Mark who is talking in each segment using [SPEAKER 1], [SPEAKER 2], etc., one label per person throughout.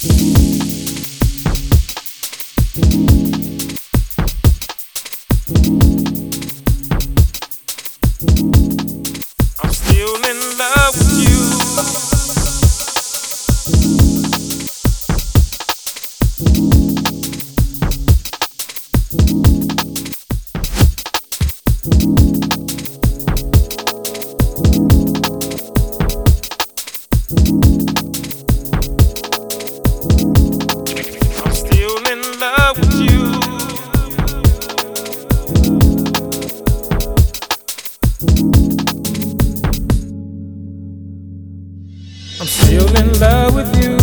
[SPEAKER 1] I'm still in love with you. I'm still in love with you. I'm still in love with you.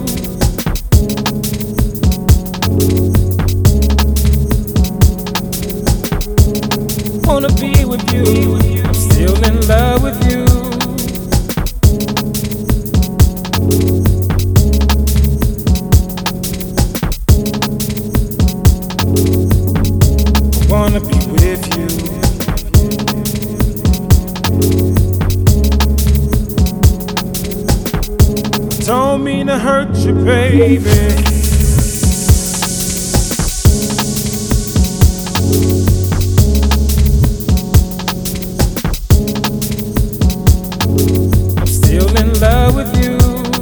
[SPEAKER 1] Wanna be with you. I'm still in love with you. I wanna be with you. Don't mean to hurt you, baby. I'm still in love with you.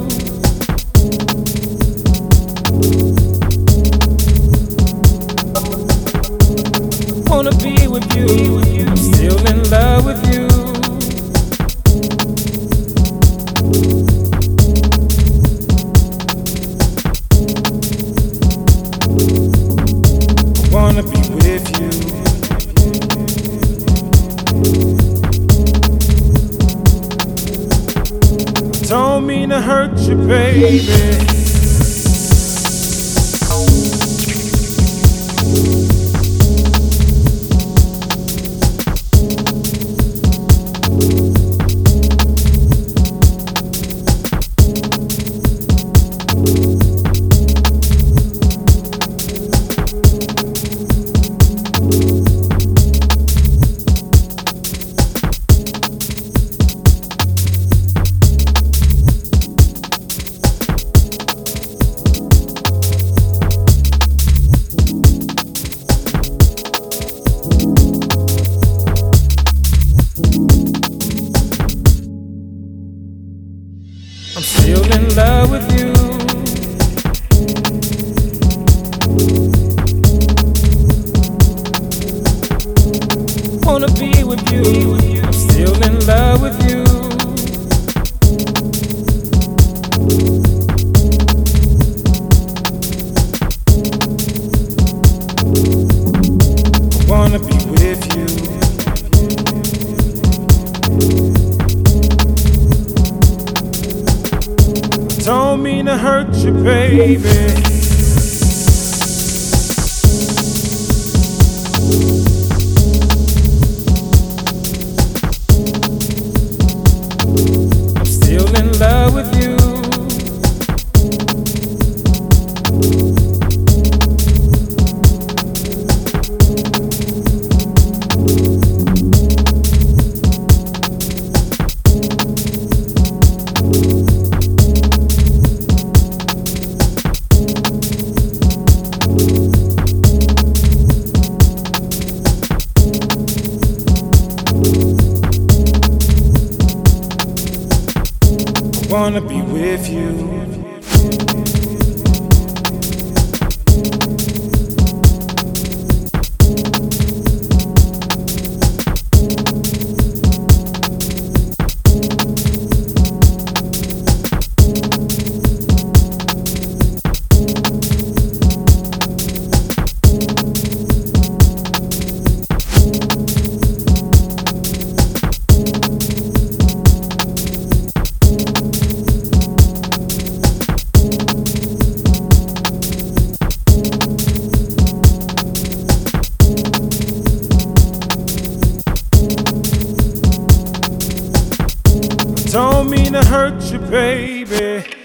[SPEAKER 1] Wanna be with you. I'm still in love with you. Wanna be with you. Don't mean to hurt you, baby. I'm still in love with you. Wanna be with you. I'm still in love with you. I wanna be with you. Don't mean to hurt you, baby. I'm still in love with you. I wanna be with you. Don't mean to hurt you, baby.